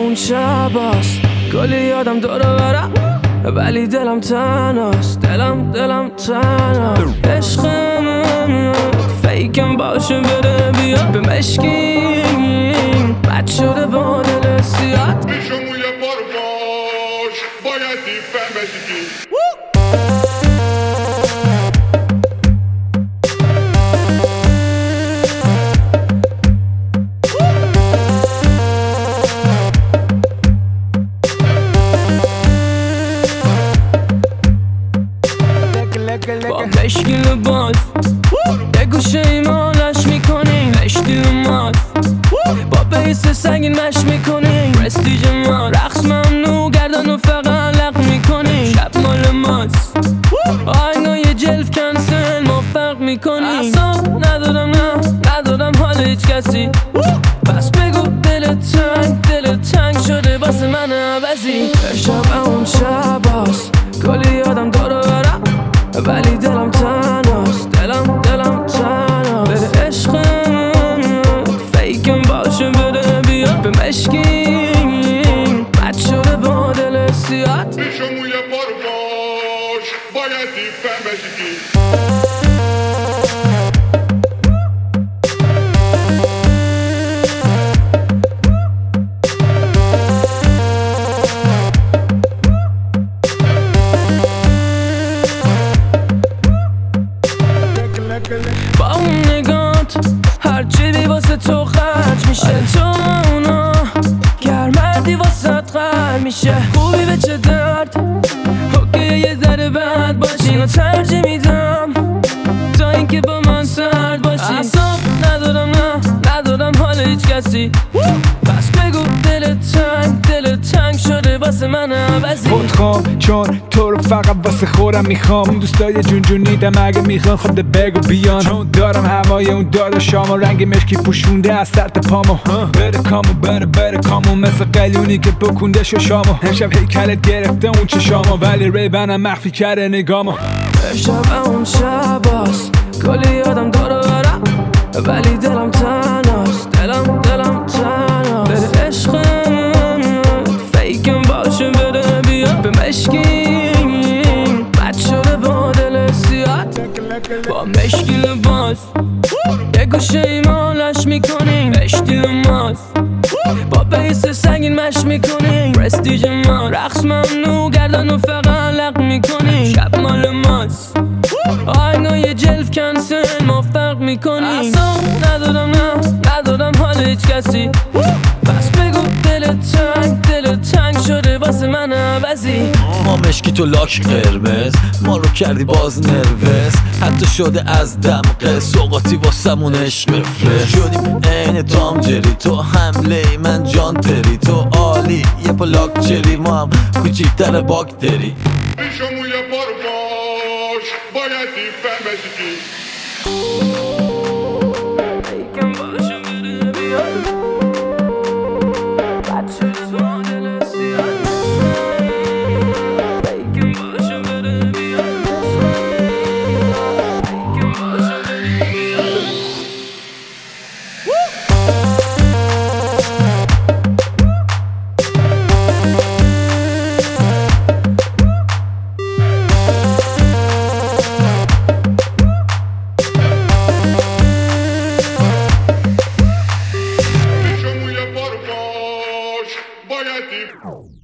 اون شباست کلی یادم داره برم ولی دلم تنهاست دلم تنهاست عشقم فیکم باشه بره بیاد به مشکین بد شده با دل سیاد میشم یه بار باش بایدی فهمشی با مشکل باز یه گوشه ایمانش میکنیم اشتیل ماز با بیس سنگین مش میکنیم پرستیج ما رقص ممنوع گردن و فقط لق میکنیم شب مال ماست آهنگای جلف کنسل ما فرق میکنیم اصلا ندارم حال هیچ کسی بس بگو دل تنگ شده واسه من عوضی شب اون شباست کلی یادم داره برم ولی دلم تنهاست دلم تنهاست بده عشقم فیکم باشه بده بیاد به مشکین بد شده با دل سیاد میشم یه بار باش بایدی فهمشی با اون نگات هرچی بی واسه تو خرج میشه تو اونا گرمردی واسه قرد میشه خوبی به چه درد اوکی یه ذره بد باشی اینو ترجیح میدم تا اینکه با من سرد باشی اصلا ندارم حال هیچ کسی بس بگو دل تنگ شده واسه من عوضی خودخوام چون تو رو فقط واسه خورم میخوام دوستای جونیدم اگه میخوان خود بگو بیان چون دارم هوای اون داداشام و رنگ مشکی پوشونده از سر تا پامو بره کامو مثل قلیونی که بکنده ششامو امشب هیکلت گرفته اون چشامو ولی ریبنم مخفی کرده نگامو شب اون شباست کلی یادم داره برم ولی دلم تنهاست دلم تنهاست بده عشقم فیکم باشه بده بیاد به مشکین بد شده با دل سیاد با مشکل باز یه گوشه ایمانش میکنیم اشتیل ماز با بیس سنگین مش میکنیم پرستیج ما رقص ممنوع گردن و فقط لق میکنیم شب مال ماست آهنگای جلف کنسل ما فرق میکنیم اصلا ندارم حال هیچ کسی بس بگو دل تنگ شده واسه من عوضی ما مشکی تو لاک قرمز ما رو کردی باز نروس حتی شده از دمقه سوقاتی واسمون عشق فرش شدیم عین تام جری تو حمله من جان تری تو عالی یه پا لاک چری ما هم کوچیکتر باکتری میشم یه بار باش بایدی فهمشی فیکم باشه بده بیاد بد شده با دل سیاد فیکم باشه بده بیاد فیکم باشه بده بیاد بایدی